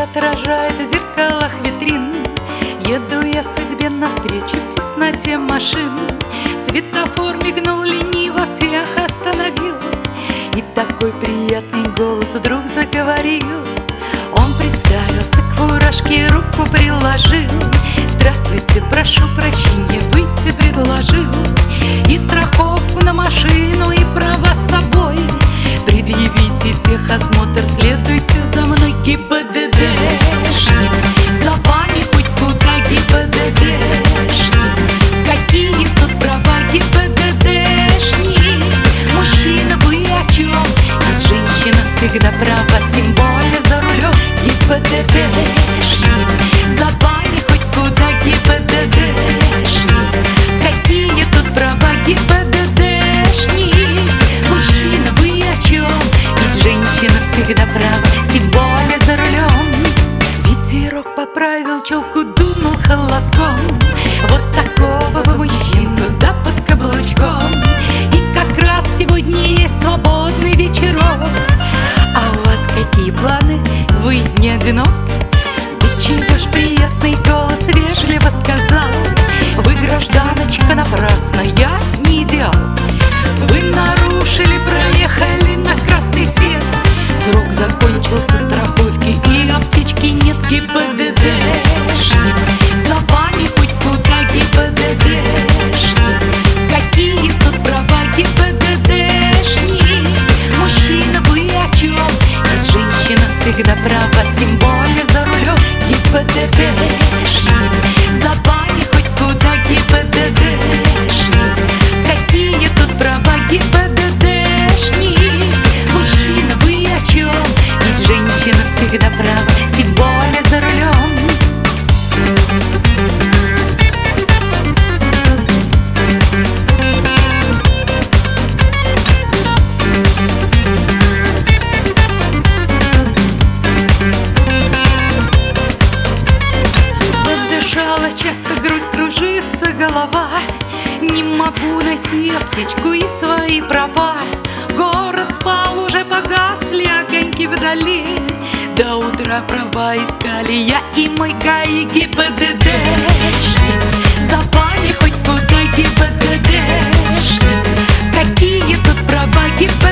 отражает в зеркалах витрин. Еду я судьбе навстречу в тесноте машин. Светофор мигнул лениво, всех остановил, и такой приятный голос вдруг заговорил. Он представился, к фуражке руку приложил. Здравствуйте, прошу прощения, выйти предложил. И страховку на машину, и права с собой. Предъявите техосмотр, следуйте за мной. ГИБДДшник, за вами хоть куда, ГИБДДшник. Какие тут права, ГИБДДшник? Мужчина, вы о чем? Ведь женщина всегда права, тем более за рулем. ГИБДДшник, за вами хоть куда, ГИБДДшник. Какие тут права, ГИБДДшник? Мужчина, вы о чем? Ведь женщина всегда права, тем более за рулем. Ветерок поправил челку, дунул холодком. Вот такого бы мужчину, да под каблучком. И как раз сегодня есть свободный вечерок. А у вас какие планы? Вы не одинок? Да чего ж приятный голос вежливо сказал. Вы, гражданочка, напрасно, я не идеал. Вы нарушили, проехали на красный свет. Срок закончился, страховки и аптечки нет. ГИБДДшник, за вами хоть куда, ГИБДДшник. Какие тут права, ГИБДДшник? Мужчина, вы о чем? Ведь женщина всегда права, тем более за рулем. ГИБДДшник, за вами хоть куда, ГИБДДшник. Какие тут права, ГИБДДшник? Мужчина, вы о чем? Ведь женщина всегда права, тем более за рулем. Задышала часто грудь, кружится голова. Не могу найти аптечку и свои права. Город спал, уже погасли огоньки вдали. До утра права искали я и мой ГАИ. ГИБДДшник, за вами хоть куда, ГИБДДшник. Какие тут права, ГИБДДшник?